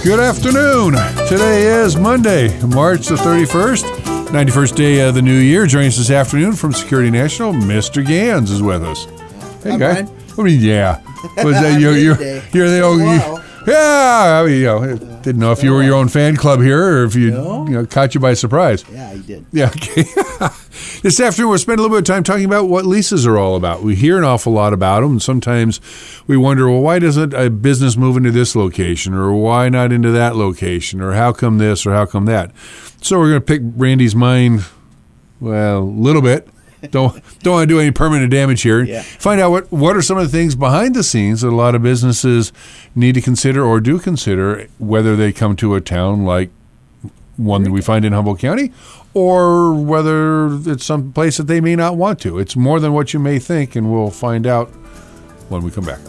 Good afternoon. Today is Monday, March the 31st, 91st day of the new year. Joining us this afternoon from Security National, Mr. Gans is with us. Hey, guy. I mean, yeah. Was that you're the old... Yeah, I mean, didn't know if you were your own fan club here or if you caught you by surprise. Yeah, you did. Yeah, okay. This afternoon, we'll spend a little bit of time talking about what leases are all about. We hear an awful lot about them, and sometimes we wonder, well, why doesn't a business move into this location, or why not into that location, or how come this, or how come that? So we're going to pick Randy's mind, well, a little bit. Don't want to do any permanent damage here. Yeah. Find out what are some of the things behind the scenes that a lot of businesses need to consider or do consider, whether they come to a town like one that we find in Humboldt County, or whether it's some place that they may not want to. It's more than what you may think, and we'll find out when we come back.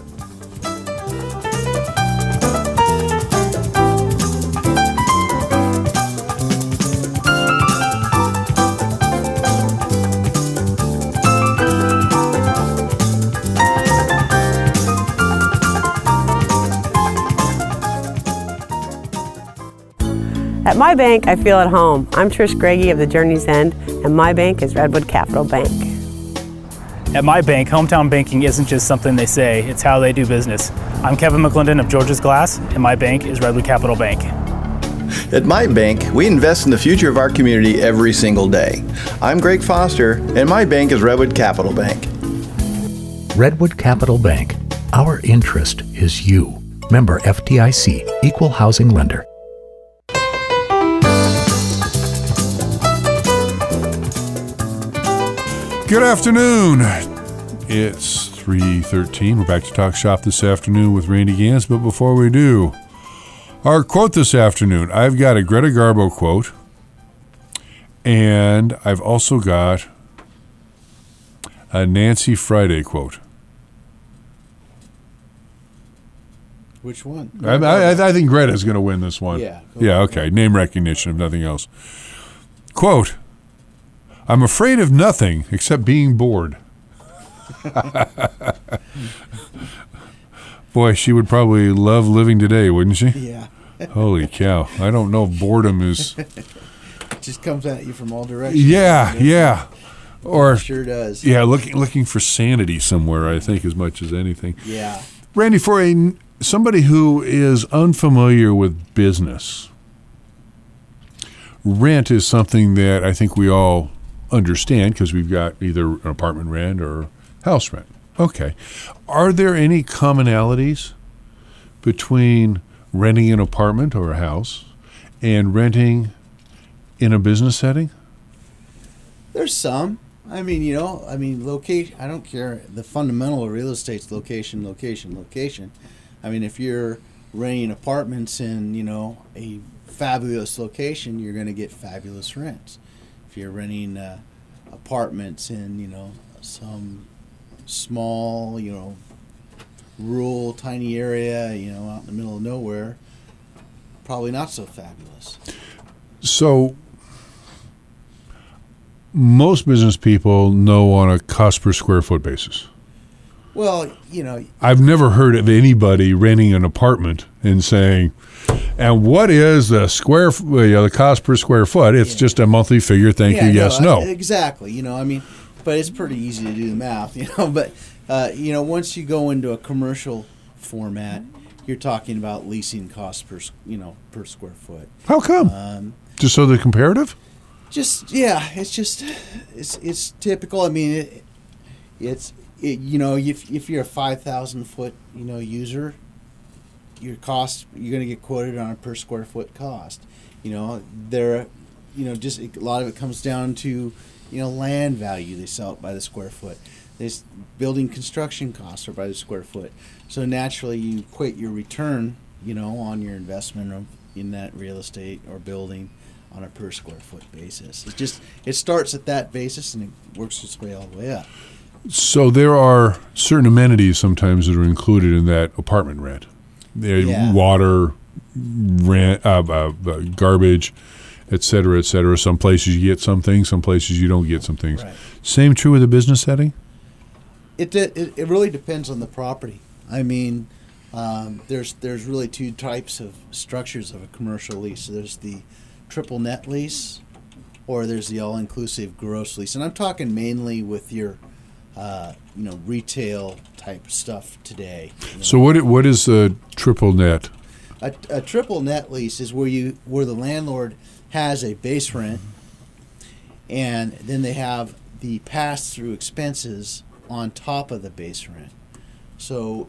At my bank, I feel at home. I'm Trish Greggy of the Journey's End, and my bank is Redwood Capital Bank. At my bank, hometown banking isn't just something they say, it's how they do business. I'm Kevin McClendon of George's Glass, and my bank is Redwood Capital Bank. At my bank, we invest in the future of our community every single day. I'm Greg Foster, and my bank is Redwood Capital Bank. Redwood Capital Bank. Our interest is you. Member FDIC, Equal Housing Lender. Good afternoon. It's 3:13. We're back to Talk Shop this afternoon with Randy Gans. But before we do, our quote this afternoon, I've got a Greta Garbo quote, and I've also got a Nancy Friday quote. Which one? I think Greta's going to win this one. Yeah. Yeah, okay. Name recognition, if nothing else. Quote, I'm afraid of nothing except being bored. Boy, she would probably love living today, wouldn't she? Yeah. Holy cow. I don't know if boredom is... It just comes at you from all directions. Yeah. Or it sure does. Yeah, looking for sanity somewhere, I think, as much as anything. Yeah. Randy, for somebody who is unfamiliar with business, rent is something that I think we all understand because we've got either an apartment rent or house rent. Okay. Are there any commonalities between renting an apartment or a house and renting in a business setting? There's some. Location. I don't care. The fundamental of real estate's location. I mean, if you're renting apartments in, a fabulous location, you're going to get fabulous rents. If you're renting apartments in, some small, rural, tiny area, out in the middle of nowhere, probably not so fabulous. So most business people know on a cost per square foot basis. Well, I've never heard of anybody renting an apartment and saying, and what is the cost per square foot? It's just a monthly figure. Thank you. Yes, no. Exactly. But it's pretty easy to do the math, But, once you go into a commercial format, you're talking about leasing costs per square foot. How come? Just so they're comparative? It's typical. I mean, if you're a 5,000 foot, user, your cost, you're going to get quoted on a per square foot cost. Just a lot of it comes down to, land value. They sell it by the square foot. This building construction costs are by the square foot. So naturally you equate your return, on your investment in that real estate or building on a per square foot basis. It starts at that basis and it works its way all the way up. So there are certain amenities sometimes that are included in that apartment rent. Water, rent, garbage, et cetera, et cetera. Some places you get some things, some places you don't get some things. Right. Same true with a business setting? It really depends on the property. I mean, there's really two types of structures of a commercial lease. So there's the triple net lease, or there's the all-inclusive gross lease. And I'm talking mainly with your retail type stuff today. So what is a triple net? A triple net lease is where the landlord has a base rent, and then they have the pass-through expenses on top of the base rent. So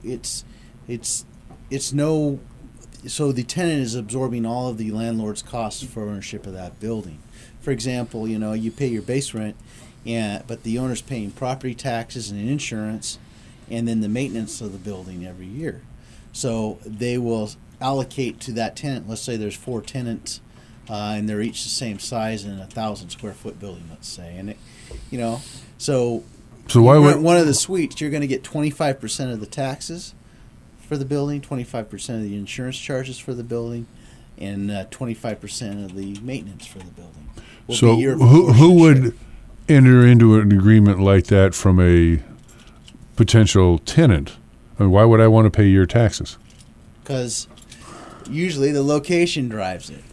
so the tenant is absorbing all of the landlord's costs for ownership of that building. For example, you pay your base rent, but the owner's paying property taxes and insurance, and then the maintenance of the building every year. So they will allocate to that tenant. Let's say there's 4 tenants, and they're each the same size in a 1,000 square foot building, let's say, and so why would one of the suites, you're going to get 25% of the taxes for the building, 25% of the insurance charges for the building, and 25% of the maintenance for the building. So who would enter into an agreement like that from a potential tenant? I mean, why would I want to pay your taxes? Because usually the location drives it.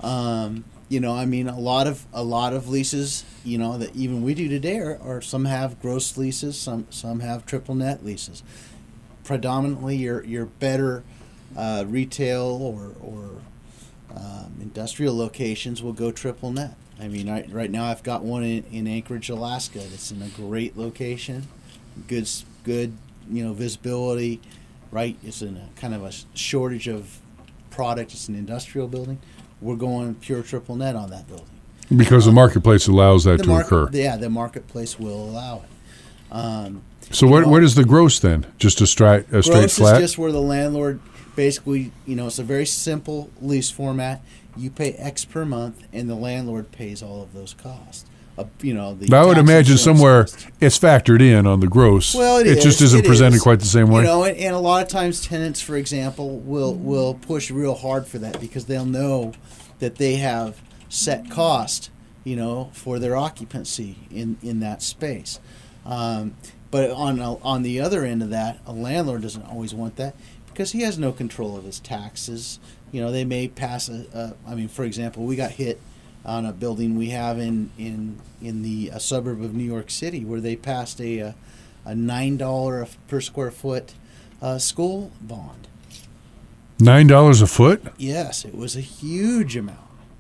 A lot of leases, that even we do today are some have gross leases, some have triple net leases. Predominantly, your better retail or industrial locations will go triple net. I mean, right now I've got one in Anchorage, Alaska. That's in a great location, good visibility. Right, it's in a kind of a shortage of product. It's an industrial building. We're going pure triple net on that building because the marketplace allows that to occur. Yeah, the marketplace will allow it. So what is the gross then? Just a straight flat? Gross is just where the landlord basically, it's a very simple lease format. You pay X per month, and the landlord pays all of those costs. I would imagine somewhere it's factored in on the gross. Well, it just isn't presented quite the same way. And a lot of times tenants, for example, will push real hard for that because they'll know that they have set cost, for their occupancy in that space. But on the other end of that, a landlord doesn't always want that because he has no control of his taxes. They may pass for example, we got hit on a building we have in the suburb of New York City where they passed a $9 per square foot school bond. $9 a foot? Yes, it was a huge amount.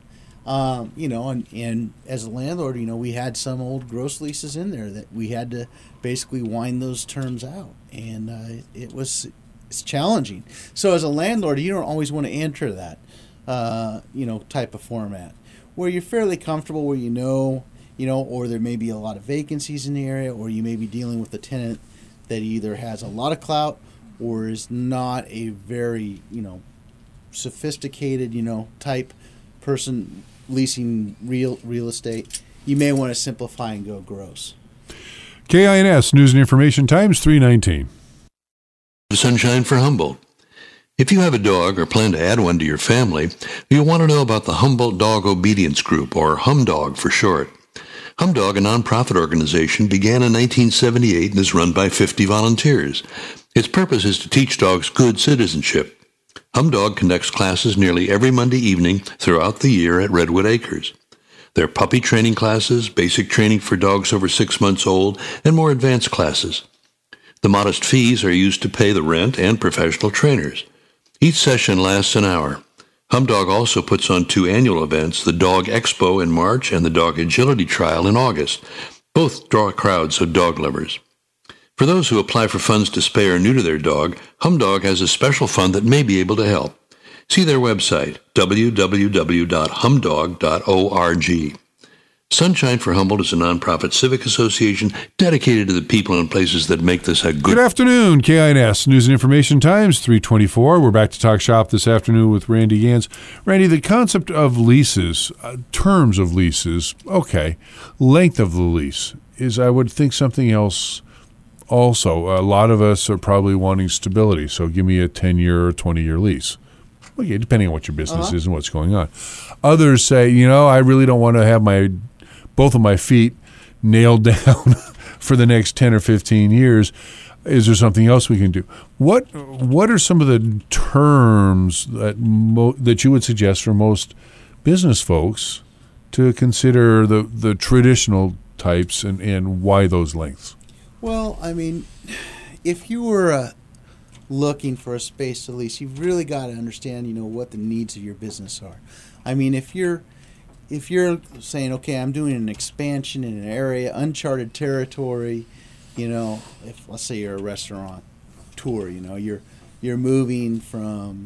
And as a landlord, we had some old gross leases in there that we had to basically wind those terms out, and it's challenging. So as a landlord, you don't always want to enter that, type of format where you're fairly comfortable, where or there may be a lot of vacancies in the area, or you may be dealing with a tenant that either has a lot of clout or is not a very, sophisticated, type person leasing real estate. You may want to simplify and go gross. KINS News and Information Times 319. Sunshine for Humboldt. If you have a dog or plan to add one to your family, you'll want to know about the Humboldt Dog Obedience Group, or HumDog for short. HumDog, a nonprofit organization, began in 1978 and is run by 50 volunteers. Its purpose is to teach dogs good citizenship. HumDog conducts classes nearly every Monday evening throughout the year at Redwood Acres. There are puppy training classes, basic training for dogs over 6 months old, and more advanced classes. The modest fees are used to pay the rent and professional trainers. Each session lasts an hour. HumDog also puts on 2 annual events, the Dog Expo in March and the Dog Agility Trial in August. Both draw crowds of dog lovers. For those who apply for funds to spay or neuter their dog, HumDog has a special fund that may be able to help. See their website, www.humdog.org. Sunshine for Humboldt is a nonprofit civic association dedicated to the people and places that make this a good afternoon, KINS News and Information Times 324. We're back to talk shop this afternoon with Randy Gans. Randy, the concept of leases, terms of leases, okay. Length of the lease is, I would think, something else also. A lot of us are probably wanting stability, so give me a 10-year or 20-year lease. Okay, depending on what your business is and what's going on. Others say, I really don't want to have both of my feet nailed down for the next 10 or 15 years. Is there something else we can do? What are some of the terms that you would suggest for most business folks to consider the traditional types and why those lengths? Well, I mean, if you were looking for a space to lease, you've really got to understand, what the needs of your business are. I mean, if you're saying, okay, I'm doing an expansion in an area, uncharted territory, if let's say you're a restaurant tour, you're moving from,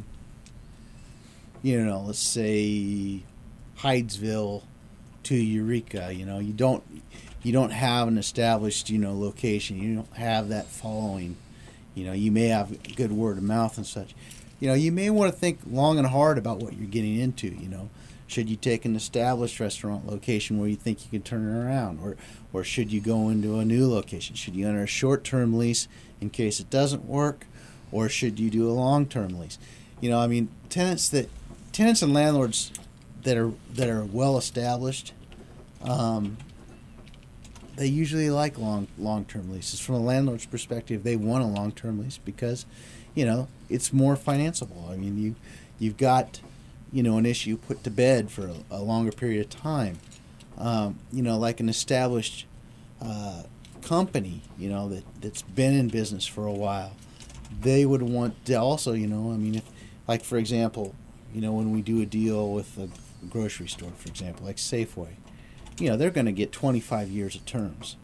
let's say Hydesville to Eureka, you don't have an established, location. You don't have that following. You may have good word of mouth and such. You may want to think long and hard about what you're getting into, Should you take an established restaurant location where you think you can turn it around? Or should you go into a new location? Should you enter a short-term lease in case it doesn't work? Or should you do a long-term lease? Tenants and landlords that are well established, they usually like long-term leases. From a landlord's perspective, they want a long-term lease because, it's more financeable. I mean, you've got, an issue put to bed for a longer period of time. Like an established company, that's been in business for a while, they would want to also, if, like, for example, when we do a deal with a grocery store, for example, like Safeway, they're going to get 25 years of terms.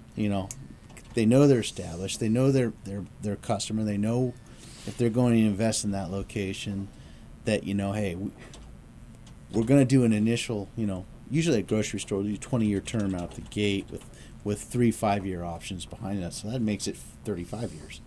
They know they're established. They know their customer. They know if they're going to invest in that location that, hey, we're going to do an initial, usually at grocery store, we do 20-year term out the gate with 3 5-year options behind that. So that makes it 35 years.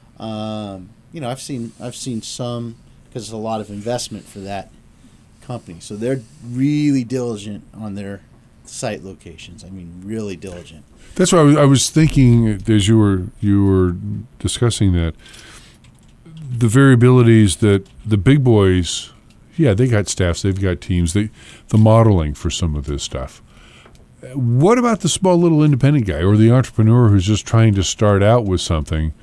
I've seen some, because there's a lot of investment for that company. So they're really diligent on their site locations. I mean, really diligent. That's why I was thinking as you were discussing that, the variabilities that the big boys, they got staffs, they've got teams, the modeling for some of this stuff. What about the small little independent guy or the entrepreneur who's just trying to start out with something?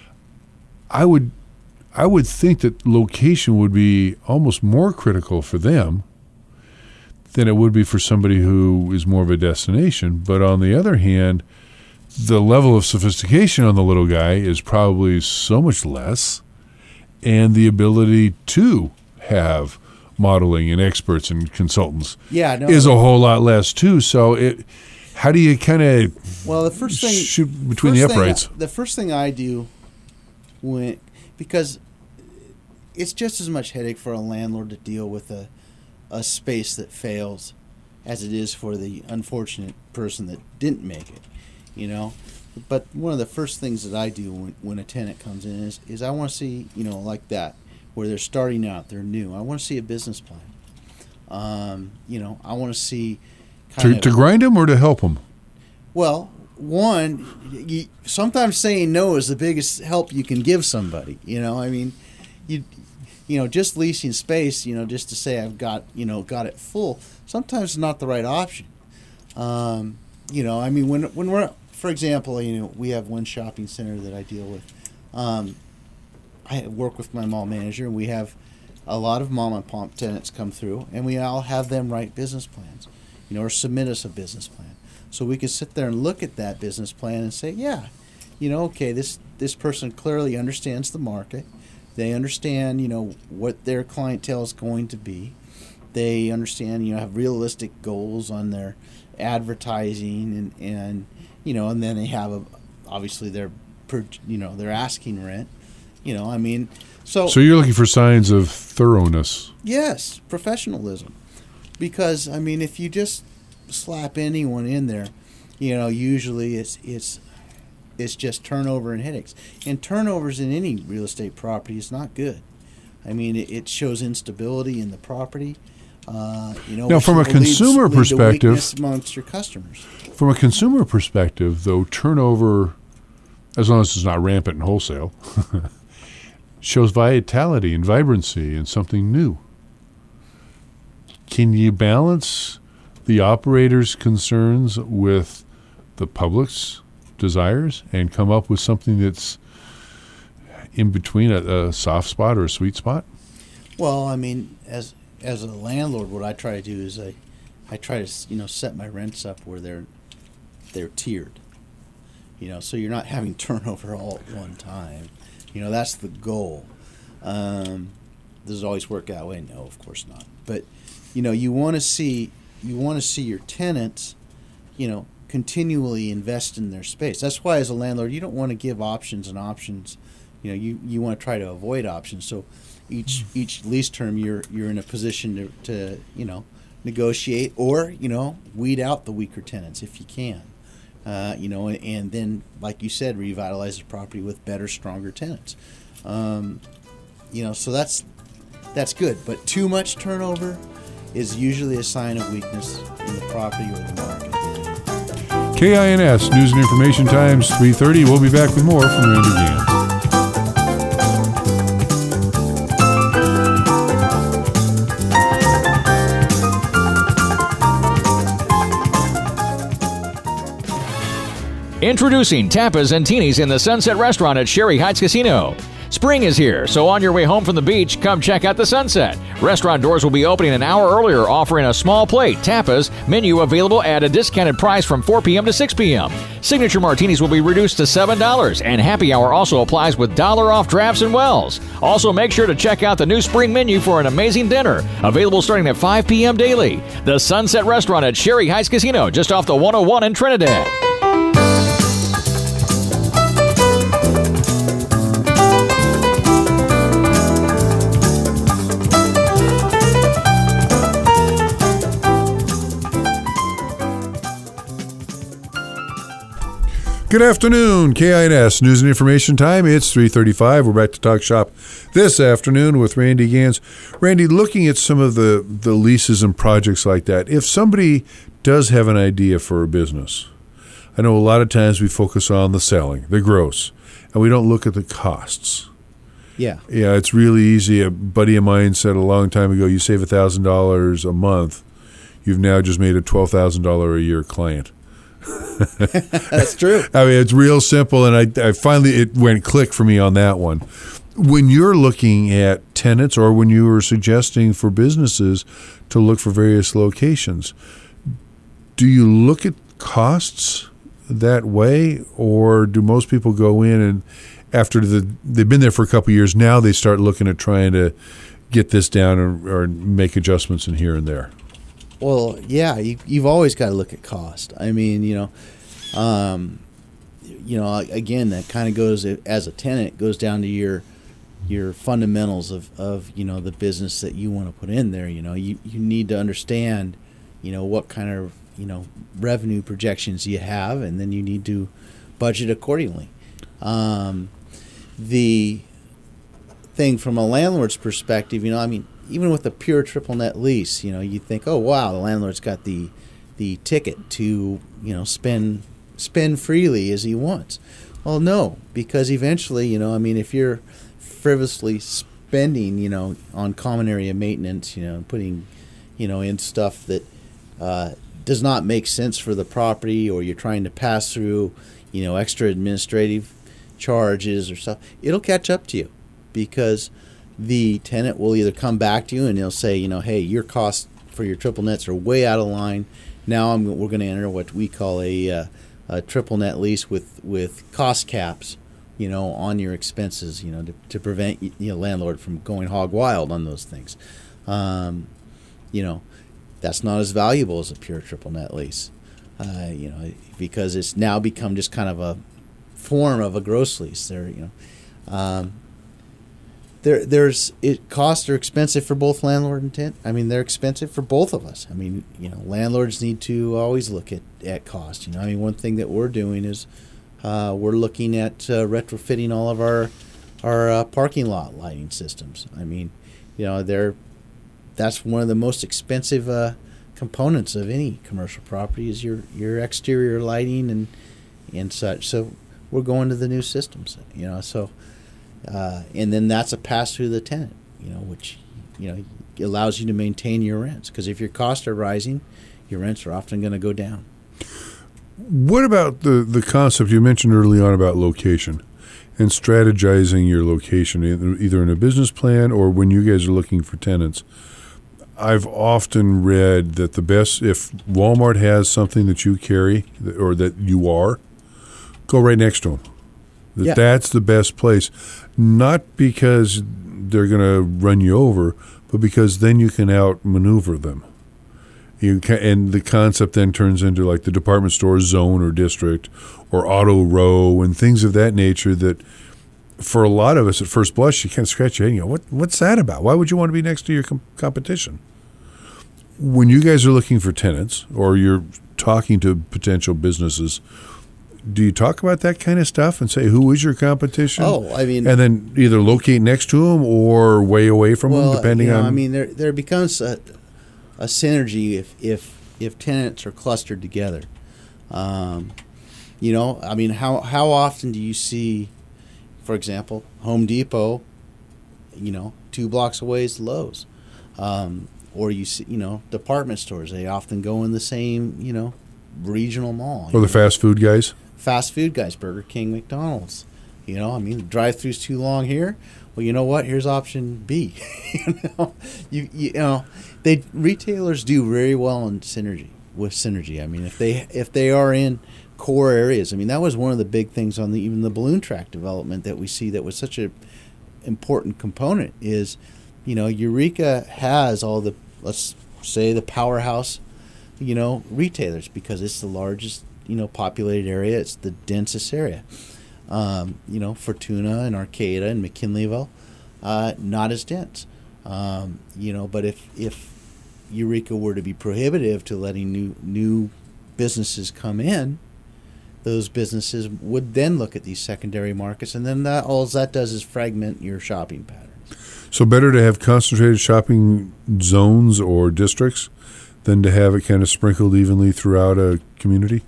I would think that location would be almost more critical for them than it would be for somebody who is more of a destination. But on the other hand, the level of sophistication on the little guy is probably so much less, and the ability to have modeling and experts and consultants is a whole lot less too. So how do you kind of the first thing shoot between the uprights? The first thing I do because it's just as much headache for a landlord to deal with a space that fails as it is for the unfortunate person that didn't make it, But one of the first things that I do when a tenant comes in is I want to see, like that, where they're starting out, they're new. I want to see a business plan. I want to see to grind them or to help them. Well, one, sometimes saying no is the biggest help you can give somebody. Just leasing space, just to say I've got it full, sometimes it's not the right option. When we're, for example, we have one shopping center that I deal with. I work with my mall manager, and we have a lot of mom and pop tenants come through, and we all have them write business plans, or submit us a business plan. So we can sit there and look at that business plan and say, okay, this person clearly understands the market. They understand, what their clientele is going to be. They understand, have realistic goals on their advertising and then they have obviously their asking rent. So you're looking for signs of thoroughness. Yes, professionalism. Because if you just slap anyone in there, usually it's just turnover and headaches. And turnovers in any real estate property is not good. It shows instability in the property. Now, from a consumer perspective, amongst your customers. From a consumer perspective, though, turnover, as long as it's not rampant in wholesale, shows vitality and vibrancy and something new. Can you balance the operator's concerns with the public's desires and come up with something that's in between a soft spot or a sweet spot? Well, I mean, as a landlord, what I try to do is I try to set my rents up where they're tiered. So you're not having turnover all at one time. That's the goal. Does it always work that way? No, of course not. But you want to see your tenants, continually invest in their space. That's why, as a landlord, you don't want to give options and options. You want to try to avoid options. So each lease term, you're in a position to negotiate or weed out the weaker tenants if you can. And then, like you said, revitalize the property with better, stronger tenants. So that's good. But too much turnover is usually a sign of weakness in the property or the market. KINS News and Information Times 3:30. We'll be back with more from Randy Gans. Introducing tapas and teenies in the Sunset Restaurant at Sherry Heights Casino. Spring is here, so on your way home from the beach, come check out the sunset. Restaurant doors will be opening an hour earlier, offering a small plate, tapas, menu available at a discounted price from 4 p.m. to 6 p.m. Signature martinis will be reduced to $7, and happy hour also applies with $1 off drafts and wells. Also, make sure to check out the new spring menu for an amazing dinner, available starting at 5 p.m. daily. The Sunset Restaurant at Sherry Heights Casino, just off the 101 in Trinidad. Good afternoon, KINS News and Information Time. It's 3:35. We're back to Talk Shop this afternoon with Randy Gans. Randy, looking at some of the leases and projects like that, if somebody does have an idea for a business, I know a lot of times we focus on the selling, the gross, and we don't look at the costs. Yeah. Yeah, it's really easy. A buddy of mine said a long time ago, you save $1,000 a month, you've now just made a $12,000 a year client. That's true. I mean, it's real simple, and I finally, it went click for me on that one. When you're looking at tenants or when you were suggesting for businesses to look for various locations, do you look at costs that way, or do most people go in and after they've been there for a couple of years, now they start looking at trying to get this down or make adjustments in here and there? Well, yeah, you've always got to look at cost. I mean, again, that kind of goes, as a tenant, it goes down to your fundamentals of the business that you want to put in there. You need to understand, what kind of, revenue projections you have, and then you need to budget accordingly. The thing from a landlord's perspective, even with a pure triple net lease, you think, oh wow, the landlord's got the ticket to spend freely as he wants. Well, no, because eventually, if you're frivolously spending, on common area maintenance, putting, in stuff that does not make sense for the property, or you're trying to pass through, extra administrative charges or stuff, it'll catch up to you, because the tenant will either come back to you and they'll say, hey, your costs for your triple nets are way out of line. Now we're going to enter what we call a triple net lease with cost caps, on your expenses, to prevent landlord from going hog wild on those things. That's not as valuable as a pure triple net lease, because it's now become just kind of a form of a gross lease. Costs are expensive for both landlord and tenant. I mean, they're expensive for both of us. I mean, landlords need to always look at cost. One thing that we're doing is we're looking at retrofitting all of our parking lot lighting systems. I mean, that's one of the most expensive components of any commercial property is your exterior lighting and such. So we're going to the new systems. And then that's a pass through the tenant, which allows you to maintain your rents. Because if your costs are rising, your rents are often going to go down. What about the concept you mentioned early on about location and strategizing your location, either in a business plan or when you guys are looking for tenants? I've often read that the best, if Walmart has something that you carry or that you are, go right next to them. That's the best place. Not because they're going to run you over, but because then you can outmaneuver them. And the concept then turns into like the department store zone or district or auto row and things of that nature that for a lot of us at first blush, you kind of scratch your head and go, what's that about? Why would you want to be next to your competition? When you guys are looking for tenants or you're talking to potential businesses, do you talk about that kind of stuff and say, who is your competition? Oh, I mean... And then either locate next to them or way away from them, depending on... I mean, there becomes a synergy if tenants are clustered together. I mean, how often do you see, for example, Home Depot, 2 blocks away is Lowe's? Or you see, department stores, they often go in the same, regional mall. Or the fast food guys? Fast food guys, Burger King, McDonald's. I mean, the drive-thru's too long here. Well, you know what? Here's option B. Retailers do very well in synergy. I mean, if they are in core areas, I mean, that was one of the big things on even the balloon track development that we see that was such a important component is, Eureka has all the, let's say, the powerhouse, retailers because it's the largest, populated area. It's the densest area. Fortuna and Arcata and McKinleyville, not as dense. But if Eureka were to be prohibitive to letting new businesses come in, those businesses would then look at these secondary markets, and then all that does is fragment your shopping patterns. So better to have concentrated shopping zones or districts than to have it kind of sprinkled evenly throughout a community?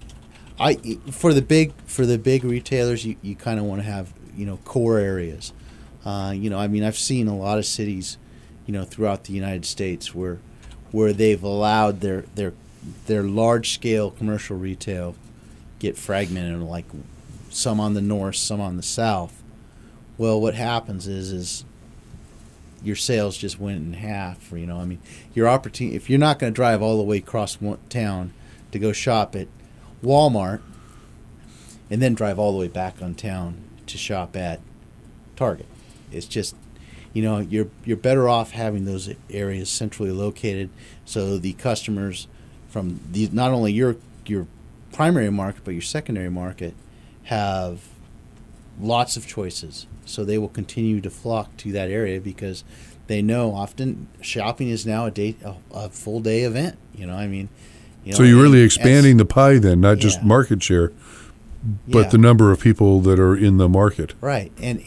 For the big retailers, you kind of want to have core areas. I mean, I've seen a lot of cities, throughout the United States where they've allowed their large scale commercial retail get fragmented, like some on the north, some on the south. Well, what happens is your sales just went in half. I mean, your opportunity, if you're not going to drive all the way across town to go shop at Walmart and then drive all the way back on town to shop at Target, it's just, you're better off having those areas centrally located so the customers from not only your primary market but your secondary market have lots of choices, so they will continue to flock to that area because they know often shopping is now a full day event. I mean, so you're really expanding the pie then, not just market share, but the number of people that are in the market. Right, and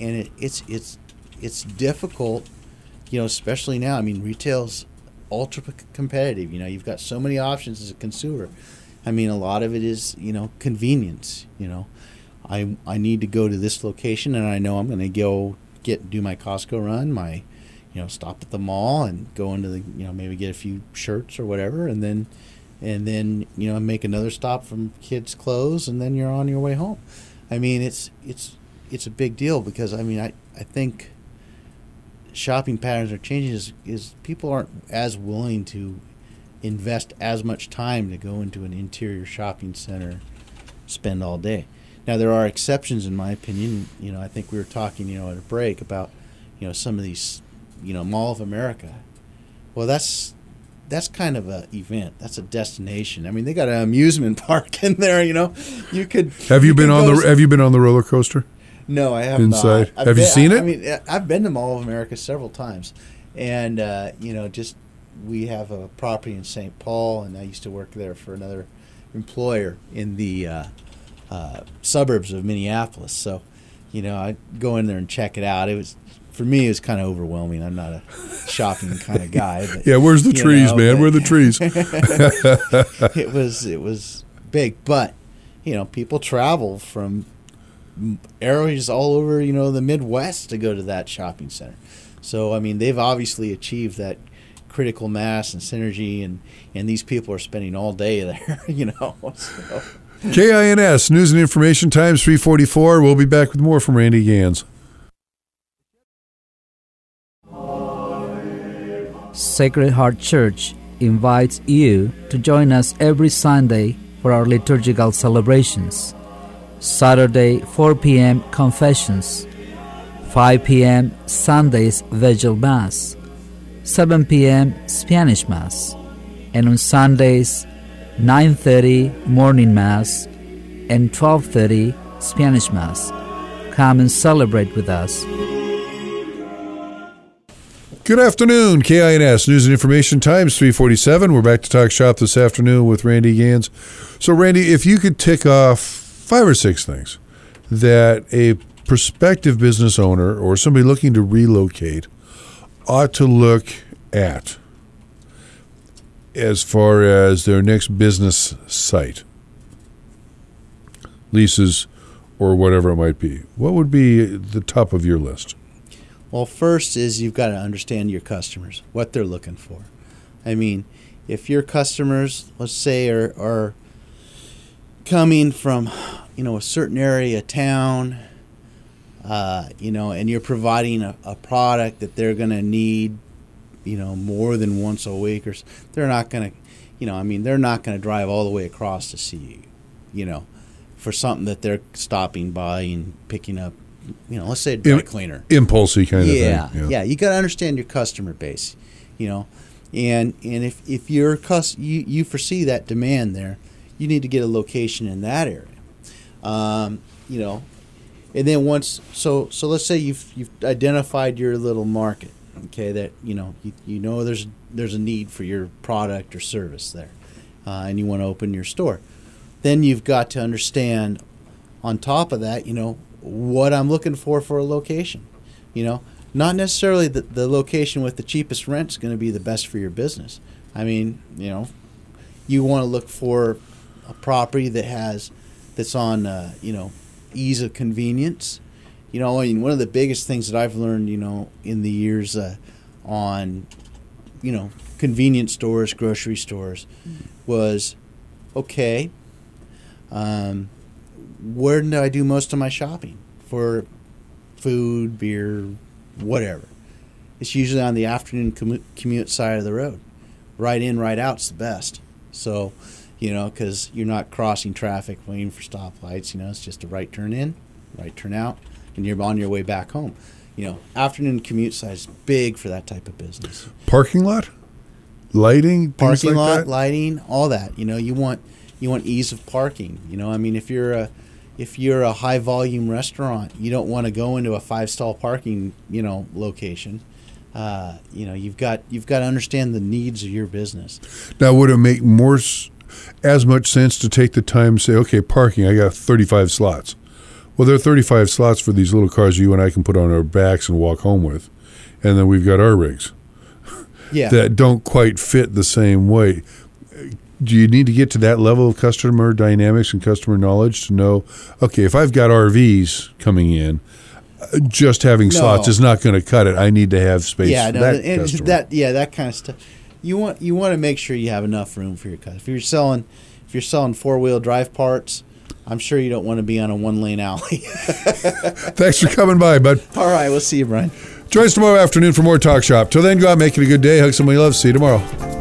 it's difficult, especially now. I mean, retail's ultra competitive. You've got so many options as a consumer. I mean, a lot of it is convenience. I need to go to this location, and I know I'm going to go do my Costco run, my stop at the mall, and go into the maybe get a few shirts or whatever, and then make another stop from kids' clothes, and then you're on your way home. I mean, it's a big deal because I think shopping patterns are changing. Is people aren't as willing to invest as much time to go into an interior shopping center, spend all day. Now there are exceptions, in my opinion. I think we were talking at a break about some of these Mall of America. Well, that's kind of a event. That's a destination. I mean, they got an amusement park in there. You could. Have you been on the roller coaster? No, I have inside. Not. Have you seen it? I mean, I've been to Mall of America several times, and just we have a property in St. Paul, and I used to work there for another employer in the suburbs of Minneapolis. So, I go in there and check it out. For me, it was kind of overwhelming. I'm not a shopping kind of guy. But, yeah, where's the trees, man? Where are the trees? It was big, but people travel from areas all over the Midwest to go to that shopping center. So I mean, they've obviously achieved that critical mass and synergy, and these people are spending all day there. So. KINS, News and Information Times, 344. We'll be back with more from Randy Gans. Sacred Heart Church invites you to join us every Sunday for our liturgical celebrations. Saturday, 4 p.m. Confessions, 5 p.m. Sunday's Vigil Mass, 7 p.m. Spanish Mass, and on Sundays, 9:30 Morning Mass and 12:30 Spanish Mass. Come and celebrate with us. Good afternoon, KINS, News and Information Times, 347. We're back to Talk Shop this afternoon with Randy Gans. So, Randy, if you could tick off 5 or 6 things that a prospective business owner or somebody looking to relocate ought to look at as far as their next business site, leases, or whatever it might be, what would be the top of your list? Well, first is you've got to understand your customers, what they're looking for. I mean, if your customers, let's say, are coming from, a certain area, town, and you're providing a product that they're going to need, more than once a week, or they're not going to, they're not going to drive all the way across to see you, for something that they're stopping by and picking up. Let's say a dry cleaner. Impulsy kind of thing. Yeah. You got to understand your customer base, and if you're you foresee that demand there, you need to get a location in that area, and then once so let's say you've identified your little market, okay, that there's a need for your product or service there, and you want to open your store. Then you've got to understand, on top of that, what I'm looking for a location. Not necessarily the location with the cheapest rent is going to be the best for your business. You want to look for a property that's on ease of convenience. One of the biggest things that I've learned in the years on convenience stores, grocery stores, was okay. Where do I do most of my shopping for food, beer, whatever? It's usually on the afternoon commute side of the road. Right in, right out's the best. So, because you're not crossing traffic waiting for stoplights. It's just a right turn in, right turn out, and you're on your way back home. Afternoon commute side is big for that type of business. Parking lot, lighting, parking lot, that? Lighting, all that. You want ease of parking. If you're a high volume restaurant, you don't want to go into a 5-stall parking, location. You've got to understand the needs of your business. Now, would it make as much sense to take the time and say, okay, parking, I got 35 slots. Well, there are 35 slots for these little cars you and I can put on our backs and walk home with. And then we've got our rigs that don't quite fit the same way. Do you need to get to that level of customer dynamics and customer knowledge to know, okay, if I've got RVs coming in, just having slots is not going to cut it. I need to have space for that customer. That kind of stuff. You want to make sure you have enough room for your customer. If you're selling 4-wheel drive parts, I'm sure you don't want to be on a 1-lane alley. Thanks for coming by, bud. All right, we'll see you, Brian. Join us tomorrow afternoon for more Talk Shop. Till then, go out, make it a good day. Hug somebody you love. See you tomorrow.